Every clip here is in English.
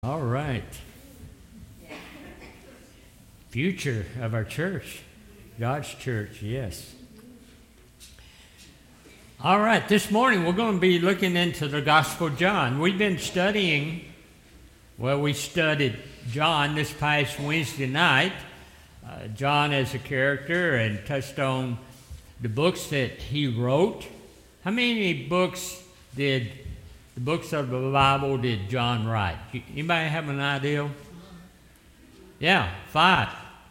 All right. Future of our church, God's church, yes. All right, this morning we're going to be looking into the Gospel of John. We've been studying, we studied John this past Wednesday night, John as a character, and touched on the books that he wrote. How many books did the books of the Bible did John write? Anybody have an idea? Yeah, five.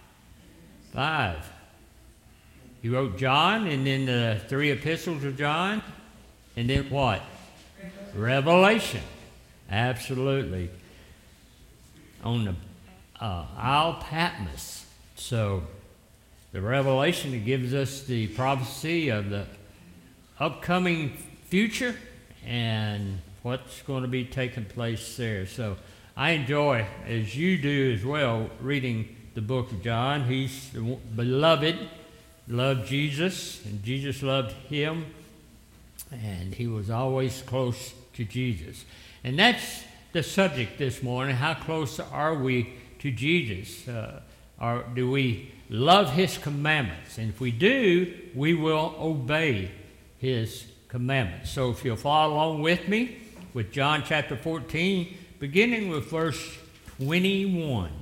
He wrote John, and then the three epistles of John, and then what? Revelation. Absolutely. On the Isle of Patmos. So the Revelation, it gives us the prophecy of the upcoming future and what's going to be taking place there. So I enjoy, as you do as well, reading the book of John. He's beloved, loved Jesus, and Jesus loved him, and he was always close to Jesus. And that's the subject this morning. How close are we to Jesus? Do we love his commandments? And if we do, we will obey his commandments. So if you'll follow along with me with John chapter 14, beginning with verse 21.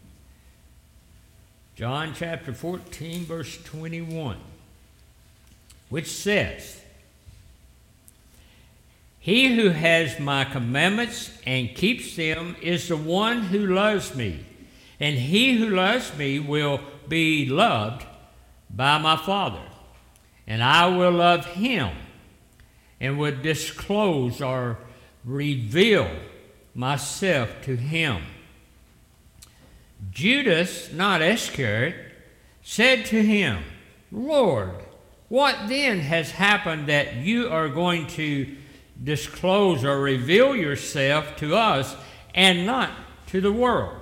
John chapter 14, verse 21, which says, "He who has my commandments and keeps them is the one who loves me, and he who loves me will be loved by my Father, and I will love him and will disclose or reveal myself to him." Judas, not Iscariot, said to him, "Lord, what then has happened that you are going to disclose or reveal yourself to us and not to the world?"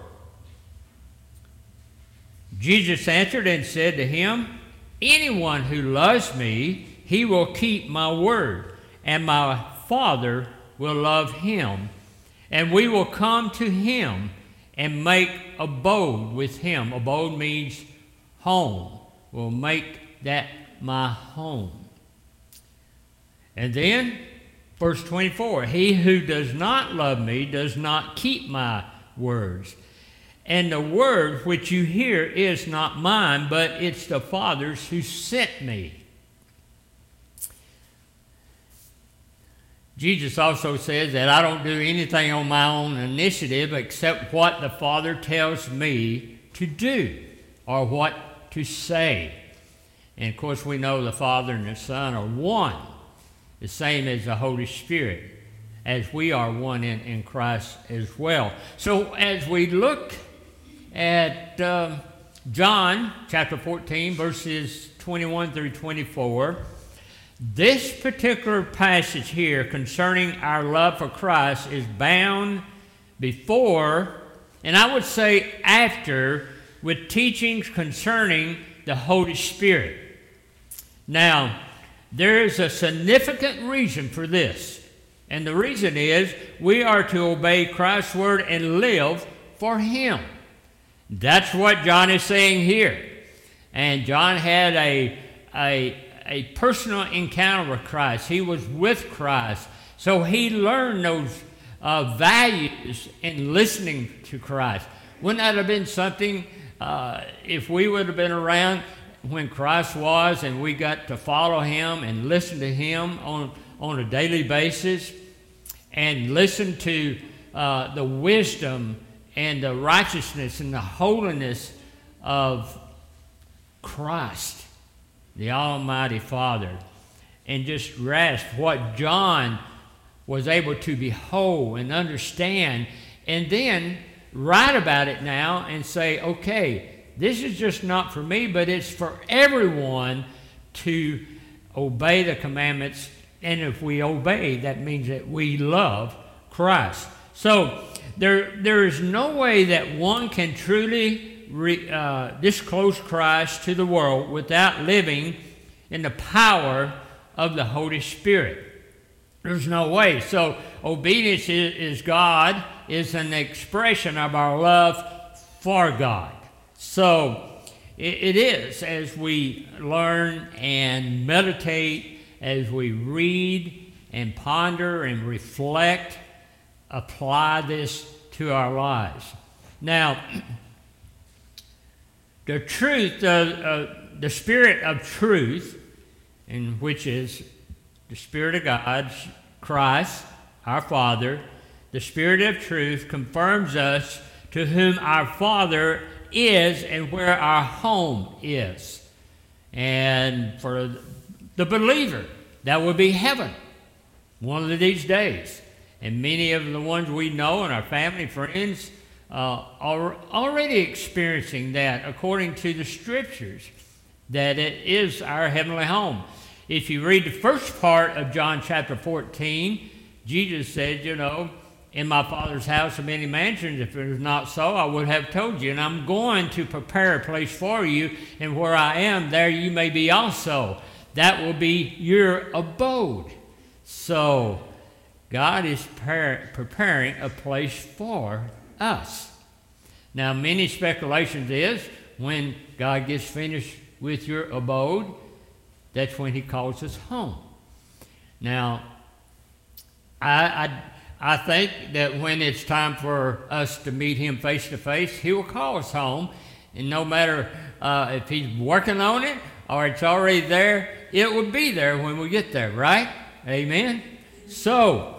Jesus answered and said to him, "Anyone who loves me, he will keep my word, and my Father will love him, and we will come to him and make abode with him." Abode means home. We'll make that my home. And then, verse 24, "He who does not love me does not keep my words. And the word which you hear is not mine, but it's the Father's who sent me." Jesus also says that I don't do anything on my own initiative except what the Father tells me to do or what to say. And of course we know the Father and the Son are one, the same as the Holy Spirit, as we are one in Christ as well. So as we look at John chapter 14, verses 21 through 24, this particular passage here concerning our love for Christ is bound before, and I would say after, with teachings concerning the Holy Spirit. Now, there is a significant reason for this, and the reason is we are to obey Christ's word and live for him. That's what John is saying here. And John had a personal encounter with Christ. He was with Christ. So he learned those values in listening to Christ. Wouldn't that have been something if we would have been around when Christ was and we got to follow him and listen to him on a daily basis and listen to the wisdom and the righteousness and the holiness of Christ, the Almighty Father, and just grasp what John was able to behold and understand, and then write about it now and say, okay, this is just not for me, but it's for everyone to obey the commandments, and if we obey, that means that we love Christ. So there is no way that one can truly disclose Christ to the world without living in the power of the Holy Spirit. There's no way. So obedience is God is an expression of our love for God. So it is, as we learn and meditate, as we read and ponder and reflect, apply this to our lives. Now, the truth, the Spirit of truth, and which is the Spirit of God, Christ, our Father, the Spirit of truth confirms us to whom our Father is and where our home is. And for the believer, that will be heaven one of these days. And many of the ones we know and our family, friends, are already experiencing that according to the Scriptures, that it is our heavenly home. If you read the first part of John chapter 14, Jesus said, in my Father's house are many mansions. If it is not so, I would have told you. And I'm going to prepare a place for you, and where I am, there you may be also. That will be your abode. So God is preparing a place for us. Now, many speculations is when God gets finished with your abode, that's when he calls us home. Now, I think that when it's time for us to meet him face to face, he will call us home. And no matter if he's working on it or it's already there, it will be there when we get there, right? Amen? So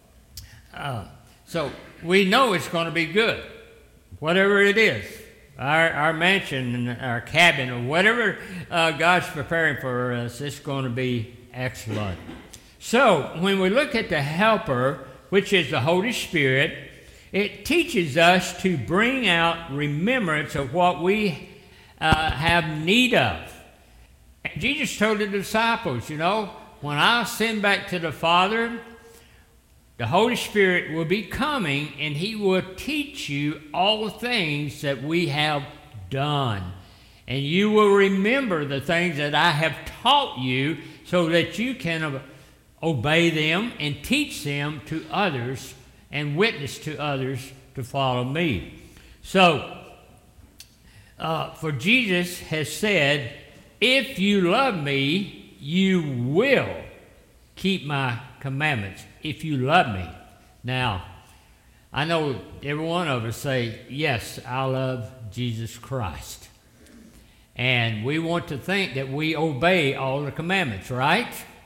we know it's going to be good, whatever it is. Our mansion and our cabin or whatever God's preparing for us, it's going to be excellent. So when we look at the Helper, which is the Holy Spirit, it teaches us to bring out remembrance of what we have need of. And Jesus told the disciples, when I send back to the Father, the Holy Spirit will be coming, and he will teach you all the things that we have done. And you will remember the things that I have taught you so that you can obey them and teach them to others and witness to others to follow me. So, for Jesus has said, if you love me, you will keep my commandments. If you love me. Now, I know every one of us say, yes, I love Jesus Christ. And we want to think that we obey all the commandments, right?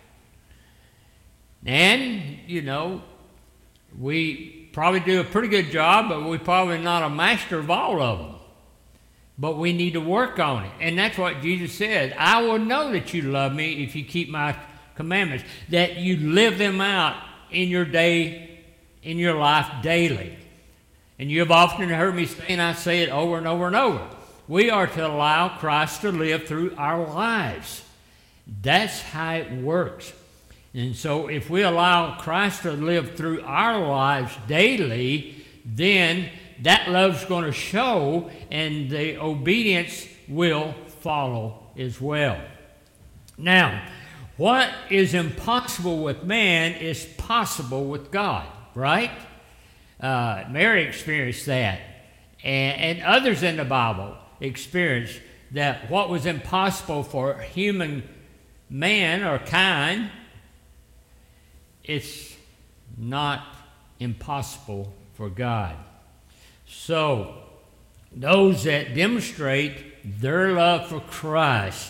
And, we probably do a pretty good job, but we're probably not a master of all of them. But we need to work on it. And that's what Jesus said. I will know that you love me if you keep my commandments, that you live them out in your day, in your life daily. And you have often heard me say, and I say it over and over and over, we are to allow Christ to live through our lives. That's how it works. And so if we allow Christ to live through our lives daily, then that love's going to show, and the obedience will follow as well. Now, what is impossible with man is possible with God, right? Mary experienced that. And others in the Bible experienced that what was impossible for human man or kind, it's not impossible for God. So, those that demonstrate their love for Christ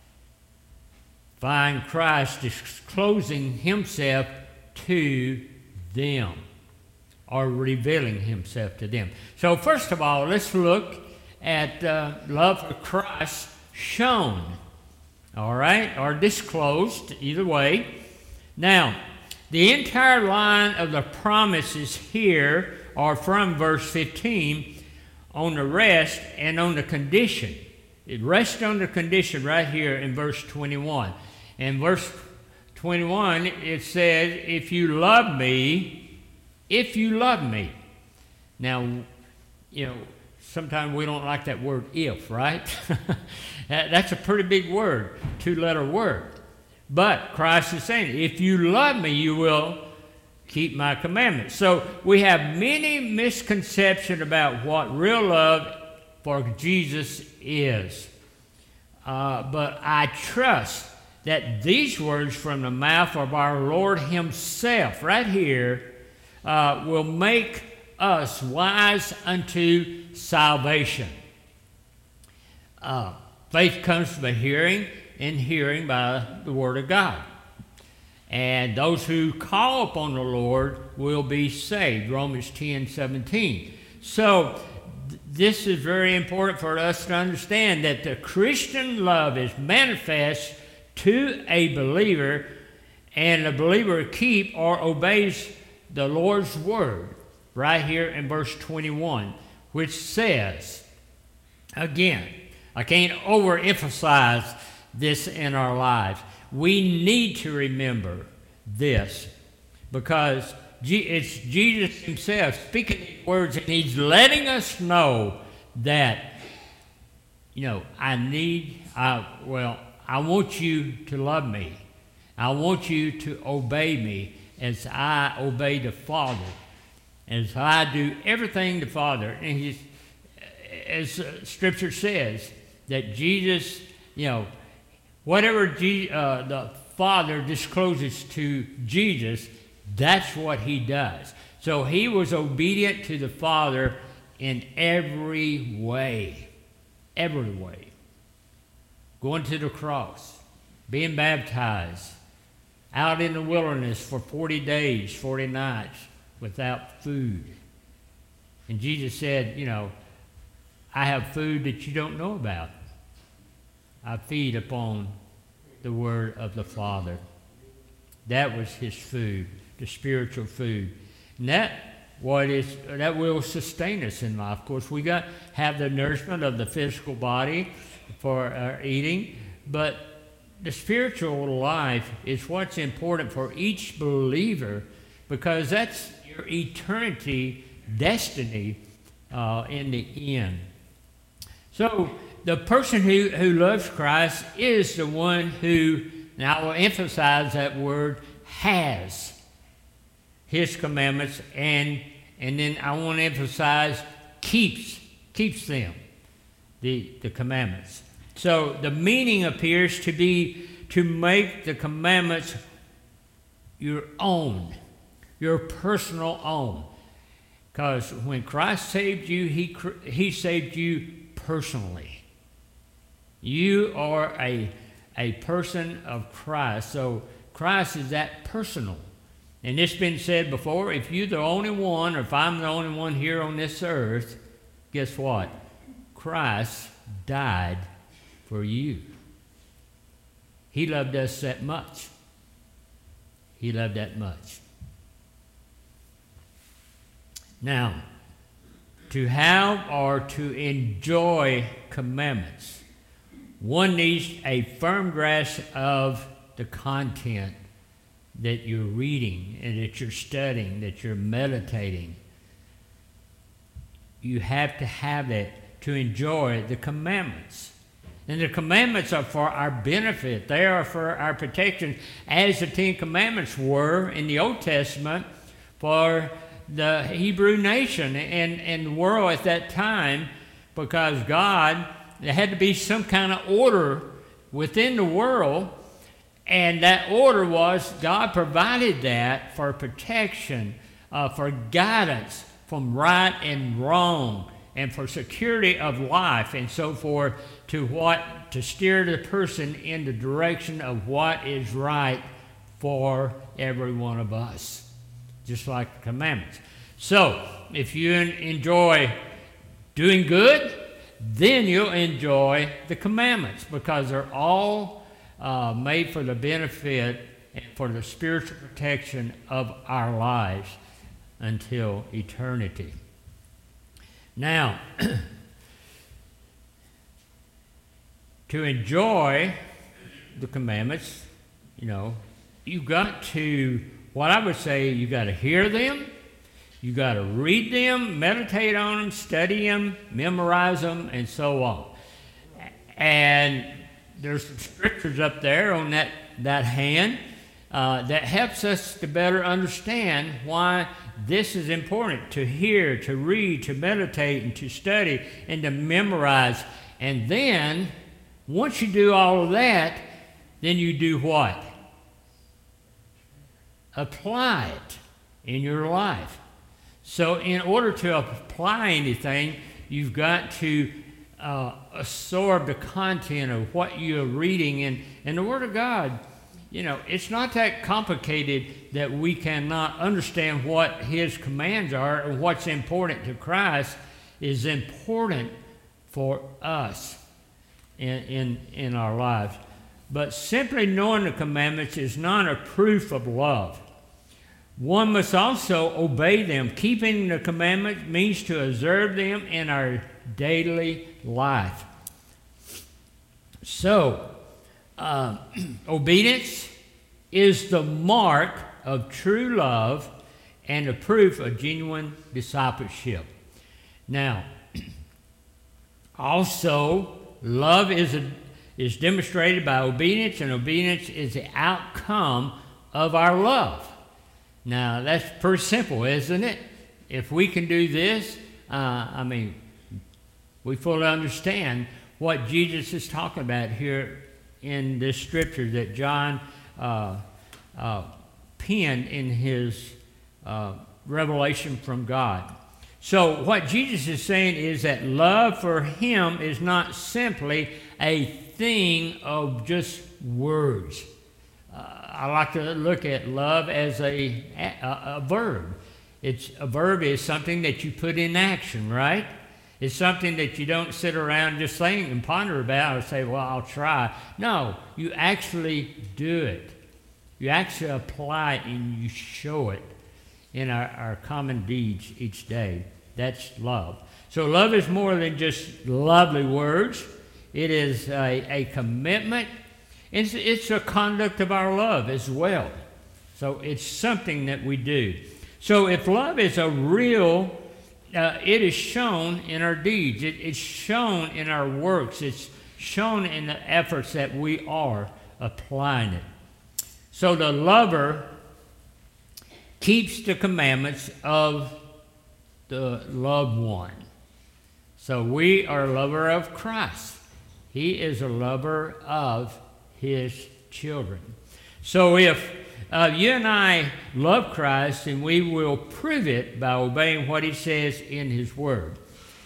find Christ disclosing himself to them or revealing himself to them. So first of all, let's look at love for Christ shown, all right, or disclosed, either way. Now, the entire line of the promises here are from verse 15 on the rest and on the condition. It rests on the condition right here in verse 21. In verse 21, it says, if you love me, if you love me. Now, sometimes we don't like that word if, right? That's a pretty big word, two-letter word. But Christ is saying, if you love me, you will keep my commandments. So we have many misconceptions about what real love for Jesus is. But I trust that these words from the mouth of our Lord himself right here will make us wise unto salvation. Faith comes from hearing, and hearing by the Word of God. And those who call upon the Lord will be saved. Romans 10:17. So this is very important for us to understand that the Christian love is manifest to a believer, and the believer keep or obeys the Lord's word right here in verse 21, which says, again, I can't overemphasize this in our lives. We need to remember this because it's Jesus himself speaking these words, and he's letting us know that, I want you to love me. I want you to obey me as I obey the Father, as I do everything the Father. And as Scripture says, that Jesus, whatever the Father discloses to Jesus, that's what he does. So he was obedient to the Father in every way. Every way. Going to the cross, being baptized, out in the wilderness for 40 days, 40 nights without food. And Jesus said, I have food that you don't know about. I feed upon the word of the Father. That was his food, the spiritual food. And that will sustain us in life. Of course, we got have the nourishment of the physical body for our eating, but the spiritual life is what's important for each believer, because that's your eternity destiny in the end. So the person who loves Christ is the one who, and I will emphasize that word, has his commandments, and then I want to emphasize keeps them, the commandments. So the meaning appears to be to make the commandments your own, your personal own. Because when Christ saved you, he saved you personally. You are a person of Christ. So Christ is that personal. And it's been said before, if you're the only one, or if I'm the only one here on this earth, guess what? Christ died for you. He loved us that much. He loved that much. Now, to have or to enjoy commandments, one needs a firm grasp of the content that you're reading and that you're studying, that you're meditating. You have to have that to enjoy the commandments. And the commandments are for our benefit. They are for our protection, as the 10 Commandments were in the Old Testament for the Hebrew nation and the world at that time, because there had to be some kind of order within the world. And that order was God provided that for protection, for guidance from right and wrong, and for security of life and so forth, to steer the person in the direction of what is right for every one of us, just like the commandments. So if you enjoy doing good, then you'll enjoy the commandments, because they're all made for the benefit and for the spiritual protection of our lives until eternity. Now, to enjoy the commandments, you've got to, what I would say, you've got to hear them, you've got to read them, meditate on them, study them, memorize them, and so on. And there's some scriptures up there on that hand. that helps us to better understand why this is important to hear, to read, to meditate, and to study, and to memorize. And then, once you do all of that, then you do what? Apply it in your life. So in order to apply anything, you've got to absorb the content of what you're reading. And the Word of God, it's not that complicated that we cannot understand what His commands are, and what's important to Christ is important for us in our lives. But simply knowing the commandments is not a proof of love. One must also obey them. Keeping the commandments means to observe them in our daily life. So, obedience is the mark of true love and the proof of genuine discipleship. Now, also, love is demonstrated by obedience, and obedience is the outcome of our love. Now, that's pretty simple, isn't it? If we can do this, we fully understand what Jesus is talking about here in this scripture that John penned in his revelation from God. So what Jesus is saying is that love for Him is not simply a thing of just words. I like to look at love as a verb. A verb is something that you put in action, right? It's something that you don't sit around just think and ponder about or say, well, I'll try. No, you actually do it. You actually apply it and you show it in our common deeds each day. That's love. So love is more than just lovely words. It is a commitment. It's a conduct of our love as well. So it's something that we do. So if love is a real, it is shown in our deeds. It's shown in our works. It's shown in the efforts that we are applying it. So the lover keeps the commandments of the loved one. So we are a lover of Christ. He is a lover of His children. So if you and I love Christ, then we will prove it by obeying what He says in His Word.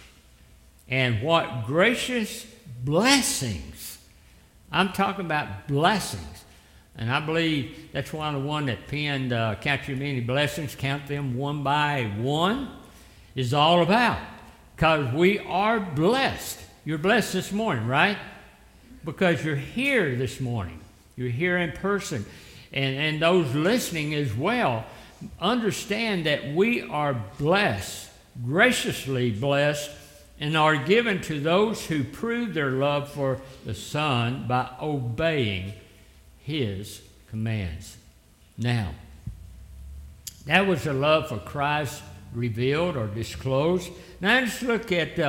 And what gracious blessings. I'm talking about blessings. And I believe that's one of the one that penned Count Your Many Blessings, Count Them One by One, is all about. Because we are blessed. You're blessed this morning, right? Because you're here this morning. You're here in person. And those listening as well, understand that we are blessed, graciously blessed, and are given to those who prove their love for the Son by obeying His commands. Now, that was the love for Christ revealed or disclosed. Now let's look at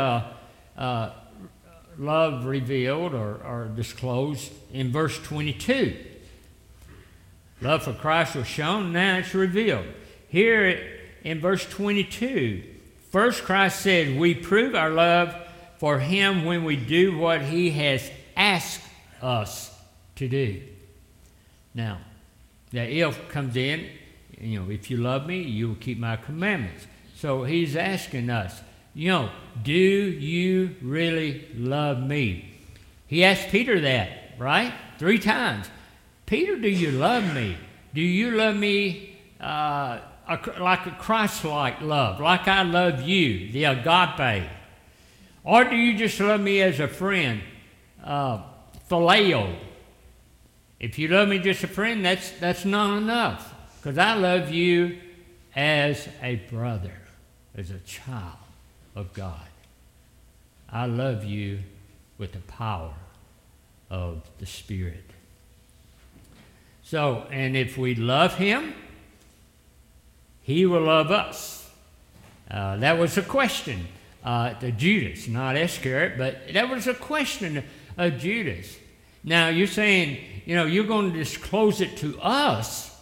love revealed or disclosed in verse 22. Love for Christ was shown, now it's revealed. Here in verse 22, first Christ said, we prove our love for Him when we do what He has asked us to do. Now, the if comes in, if you love me, you will keep my commandments. So He's asking us, do you really love me? He asked Peter that, right? 3 times. Peter, do you love me? Do you love me like a Christ-like love, like I love you, the agape? Or do you just love me as a friend, phileo? If you love me just a friend, that's not enough, because I love you as a brother, as a child of God. I love you with the power of the Spirit. So, and if we love Him, He will love us. That was a question to Judas, not Iscariot, but that was a question of Judas. Now, you're saying, you're going to disclose it to us.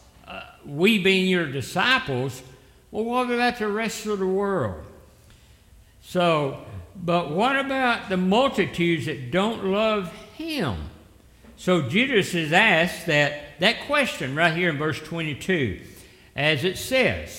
we being your disciples, well, what about the rest of the world? So, but what about the multitudes that don't love him? So Judas is asked that question right here in verse 22, as it says,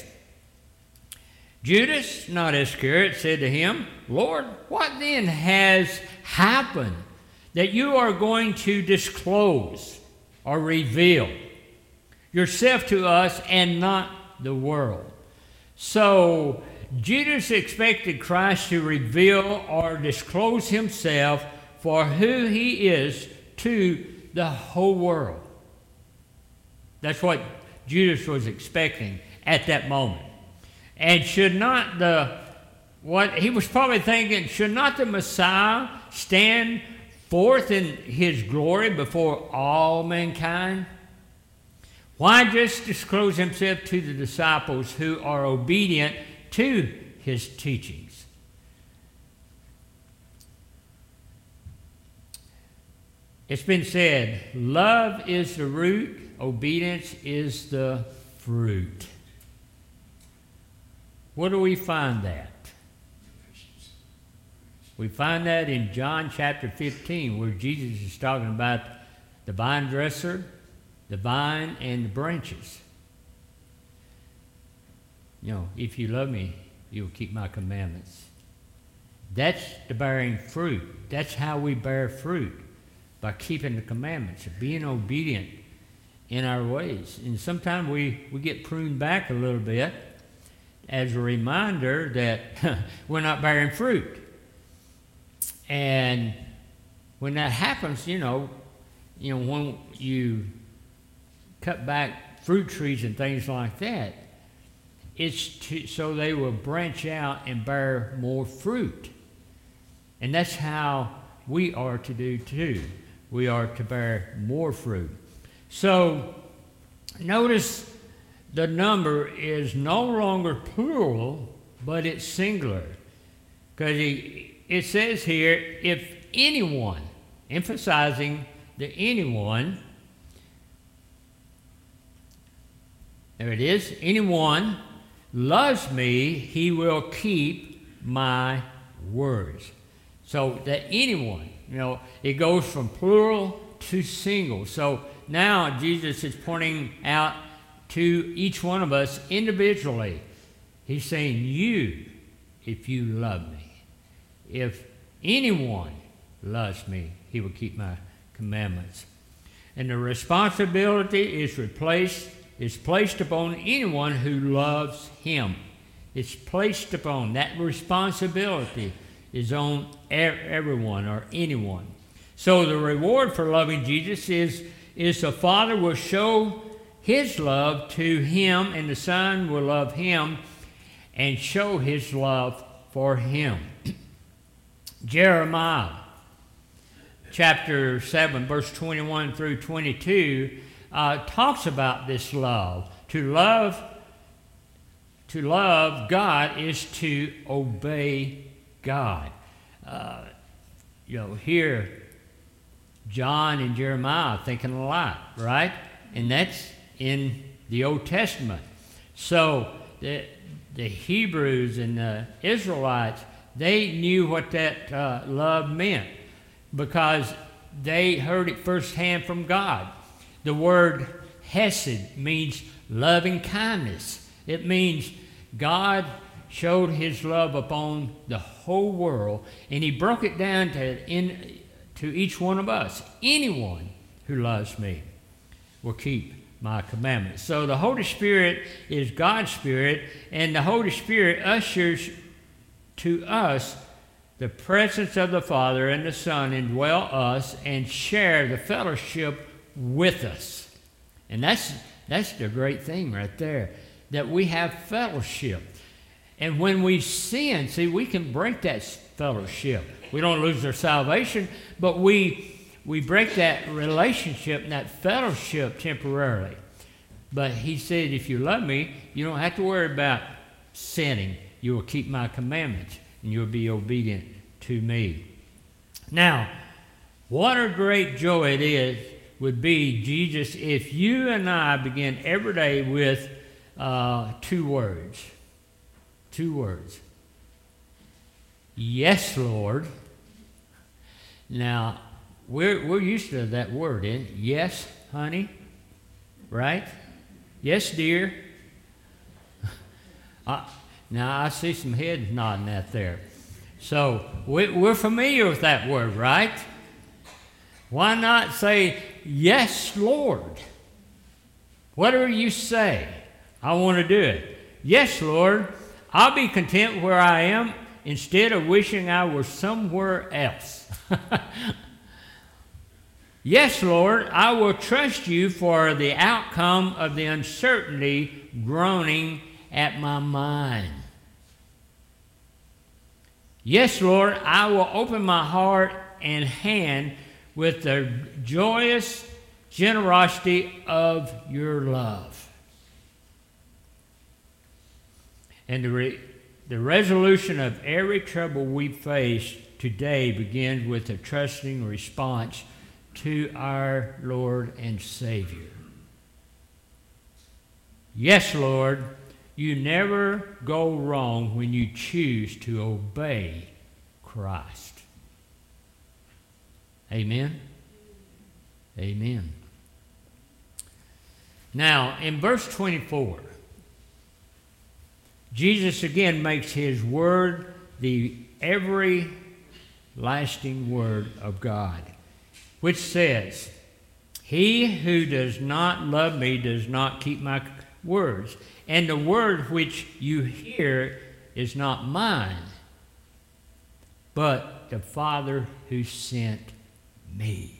Judas, not Iscariot, said to him, Lord, what then has happened that you are going to disclose or reveal yourself to us and not the world? So Judas expected Christ to reveal or disclose himself for who he is to the whole world. That's what Judas was expecting at that moment. And should not he was probably thinking, should not the Messiah stand forth in his glory before all mankind? Why just disclose himself to the disciples who are obedient to his teachings? It's been said, love is the root, obedience is the fruit. Where do we find that? We find that in John chapter 15, where Jesus is talking about the vine dresser, the vine, and the branches. If you love me, you'll keep my commandments. That's the bearing fruit. That's how we bear fruit, by keeping the commandments, being obedient in our ways. And sometimes we get pruned back a little bit as a reminder that we're not bearing fruit. And when that happens, when you cut back fruit trees and things like that, it's so they will branch out and bear more fruit. And that's how we are to do too. We are to bear more fruit. So notice the number is no longer plural, but it's singular. Because it says here, if anyone, emphasizing the anyone, there it is, anyone loves me, he will keep my words. So that anyone, it goes from plural to single. So now Jesus is pointing out to each one of us individually. He's saying, you, if you love me. If anyone loves me, he will keep my commandments. And the responsibility is placed upon anyone who loves him. It's placed upon. That responsibility is on everyone or anyone. So the reward for loving Jesus is the Father will show his love to him, and the Son will love him and show his love for him. Jeremiah chapter 7, verse 21 through 22 talks about this love. To love God is to obey God. Here, John and Jeremiah are thinking a lot, right? And that's in the Old Testament. So the Hebrews and the Israelites, they knew what that love meant because they heard it firsthand from God. The word hesed means loving kindness. It means God showed his love upon the whole world, and he broke it down to each one of us. Anyone who loves me will keep my commandments. So the Holy Spirit is God's Spirit, and the Holy Spirit ushers to us the presence of the Father and the Son indwell us and share the fellowship with us. And that's the great thing right there, that we have fellowship. And when we sin, see, we can break that fellowship. We don't lose our salvation, but we break that relationship and that fellowship temporarily. But he said, if you love me, you don't have to worry about sinning. You will keep my commandments, and you will be obedient to me. Now, what a great joy it is would be, Jesus, if you and I begin every day with 2 words. 2 words. Yes, Lord. Now, we're used to that word, isn't it? Yes, honey. Right? Yes, dear. Now, I see some heads nodding out there. So, we're familiar with that word, right? Why not say, yes, Lord? Whatever you say, I want to do it. Yes, Lord, I'll be content where I am instead of wishing I were somewhere else. Yes, Lord, I will trust you for the outcome of the uncertainty groaning at my mind. Yes, Lord, I will open my heart and hand with the joyous generosity of your love. And the resolution of every trouble we face today begins with a trusting response to our Lord and Savior. Yes, Lord, you never go wrong when you choose to obey Christ. Amen? Amen. Now, in verse 24, Jesus again makes his word the everlasting word of God, which says, he who does not love me does not keep my words, and the word which you hear is not mine, but the Father who sent me.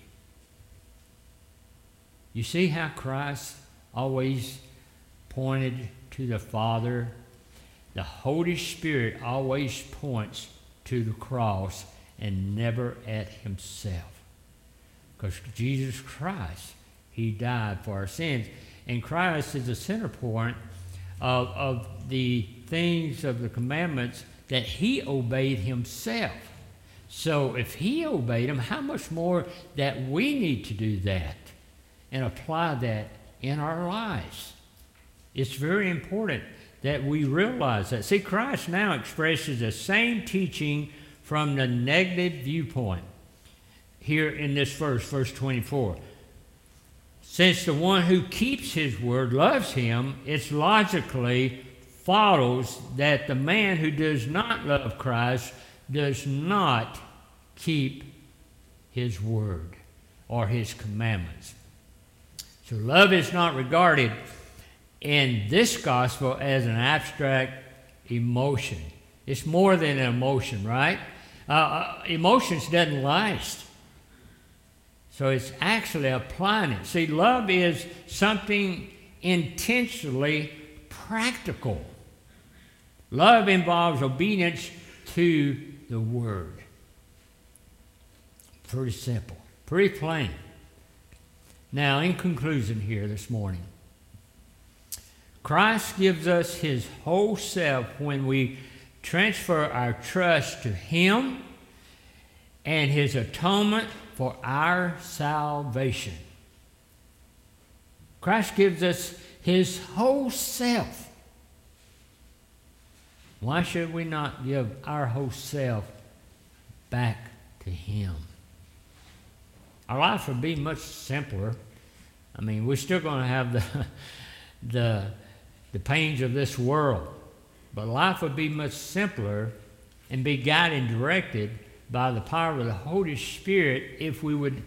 You see how Christ always pointed to the Father? The Holy Spirit always points to the cross and never at himself. Because Jesus Christ, he died for our sins. And Christ is the center point of the things of the commandments that he obeyed himself. So if he obeyed them, how much more that we need to do that and apply that in our lives. It's very important that we realize that. See, Christ now expresses the same teaching from the negative viewpoint here in this verse 24. Since the one who keeps his word loves him, it logically follows that the man who does not love Christ does not keep his word or his commandments. So love is not regarded in this gospel as an abstract emotion. It's more than an emotion, right? Emotions doesn't last. So it's actually applying it. See, love is something intentionally practical. Love involves obedience to the word. Pretty simple, pretty plain. Now, in conclusion here this morning, Christ gives us his whole self when we transfer our trust to him and his atonement for our salvation. Christ gives us his whole self. Why should we not give our whole self back to him? Our life would be much simpler. I mean, we're still going to have the pains of this world, but life would be much simpler and be guided and directed by the power of the Holy Spirit if we would,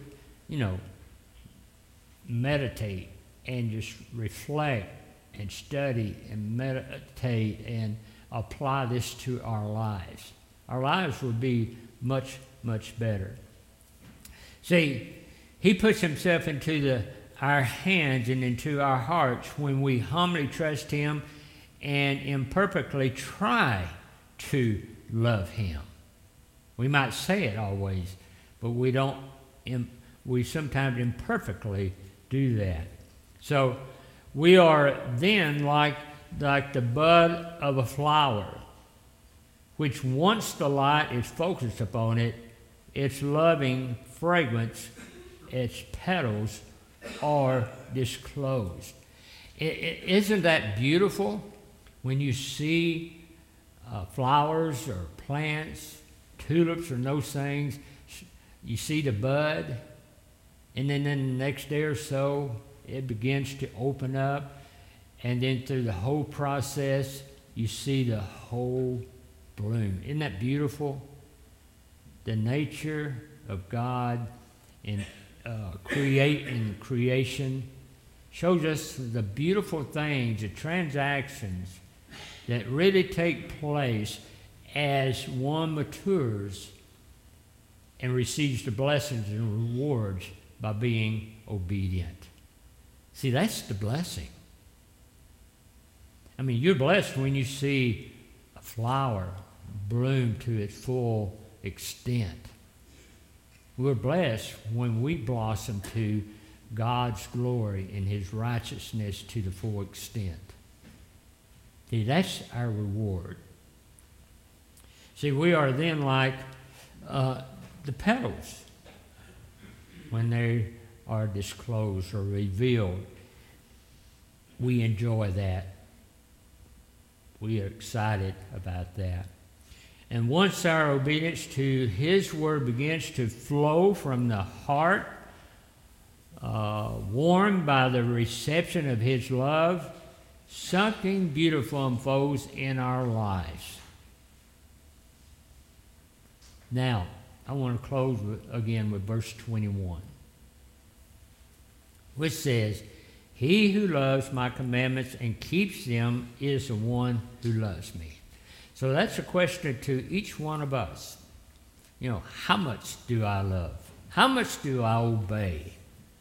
meditate and just reflect and study and meditate and apply this to our lives. Our lives would be much, much better. See, he puts himself into our hands and into our hearts when we humbly trust him and imperfectly try to love him. We might say it always, but we don't. We sometimes imperfectly do that. So we are then like the bud of a flower, which once the light is focused upon it, its loving fragrance, its petals are disclosed. Isn't that beautiful when you see flowers or plants, tulips or those things, you see the bud, and then in the next day or so, it begins to open up, and then through the whole process, you see the whole bloom. Isn't that beautiful? The nature of God in creation shows us the beautiful things, the transactions that really take place as one matures and receives the blessings and rewards by being obedient. See, that's the blessing. I mean, you're blessed when you see a flower bloom to its full extent. We're blessed when we blossom to God's glory and His righteousness to the full extent. See, that's our reward. See, we are then like the petals when they are disclosed or revealed. We enjoy that. We are excited about that. And once our obedience to His word begins to flow from the heart, warmed by the reception of His love, something beautiful unfolds in our lives. Now, I want to close again with verse 21, which says, "He who loves my commandments and keeps them is the one who loves me." So that's a question to each one of us. You know, how much do I love? How much do I obey?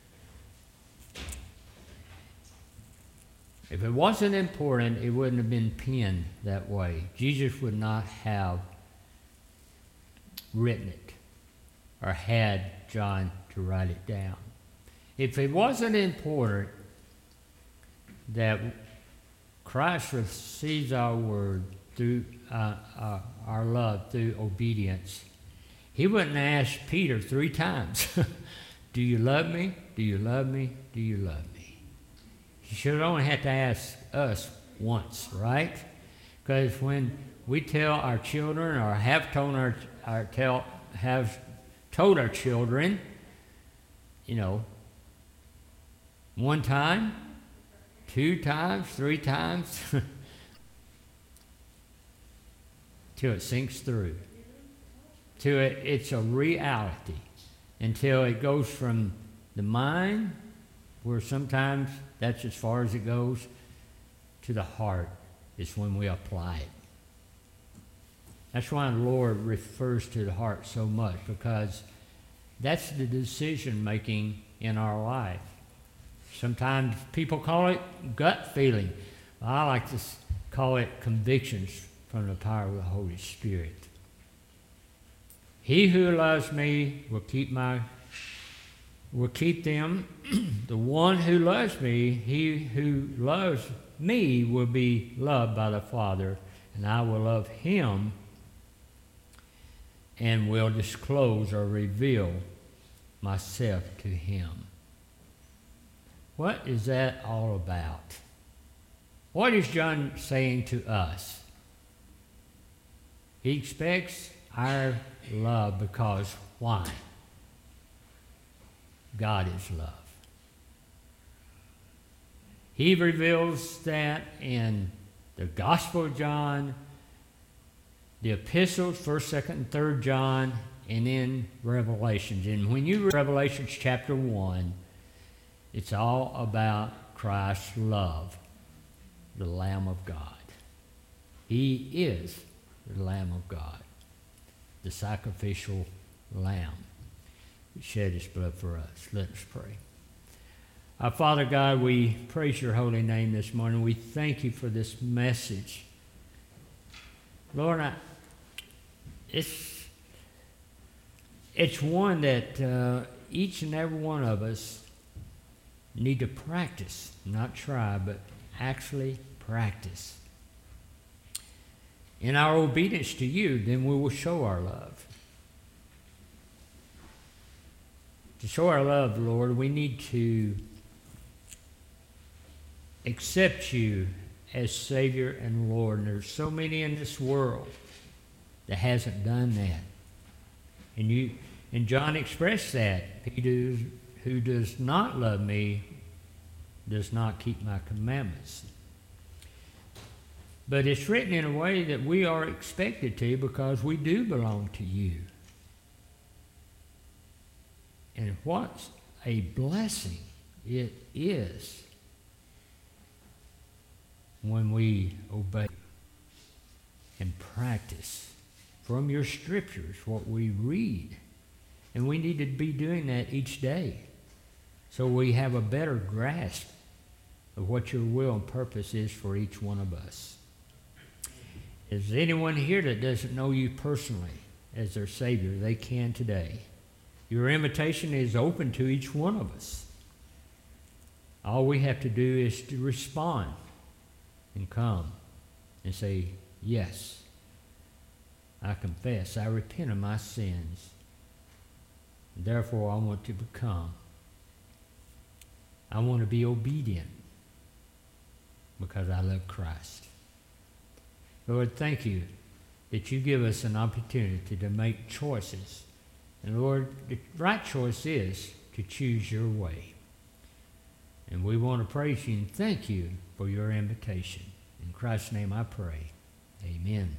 If it wasn't important, it wouldn't have been penned that way. Jesus would not have written it or had John to write it down. If it wasn't important that Christ receives our word through our love, through obedience, He wouldn't ask Peter 3 times, "Do you love me? Do you love me? Do you love me?" He should only have to ask us once, right? Because when we tell our children or have told our children, you know, 1 time, 2 times, 3 times, till it sinks through, till it's a reality, until it goes from the mind, where sometimes that's as far as it goes, to the heart is when we apply it. That's why the Lord refers to the heart so much, because that's the decision making in our life. Sometimes people call it gut feeling. I like to call it convictions from the power of the Holy Spirit. He who loves me will keep them. The one who loves me, he who loves me will be loved by the Father, and I will love him and will disclose or reveal myself to him. What is that all about? What is John saying to us? He expects our love because why? God is love. He reveals that in the Gospel of John, the epistles, 1st, 2nd, and 3rd John, and in Revelations. And when you read Revelations chapter 1, it's all about Christ's love, the Lamb of God. He is the Lamb of God, the sacrificial Lamb who shed his blood for us. Let us pray. Our Father God, we praise your holy name this morning. We thank you for this message. Lord, it's one that each and every one of us need to practice, not try, but actually practice. In our obedience to you, then we will show our love. To show our love, Lord, we need to accept you as Savior and Lord. And there's so many in this world that hasn't done that. And John expressed that. Who does not love me does not keep my commandments. But it's written in a way that we are expected to, because we do belong to you. And what a blessing it is when we obey and practice from your scriptures what we read. And we need to be doing that each day so we have a better grasp of what your will and purpose is for each one of us. Is anyone here that doesn't know you personally as their Savior? They can today. Your invitation is open to each one of us. All we have to do is to respond and come and say, yes, I confess, I repent of my sins. Therefore, I want to become. I want to be obedient because I love Christ. Lord, thank you that you give us an opportunity to make choices. And Lord, the right choice is to choose your way. And we want to praise you and thank you for your invitation. In Christ's name I pray. Amen.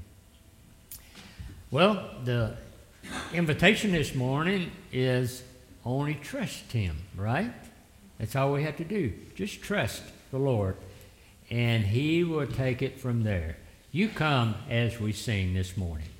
Well, the invitation this morning is only trust him, right? That's all we have to do. Just trust the Lord, and he will take it from there. You come as we sing this morning.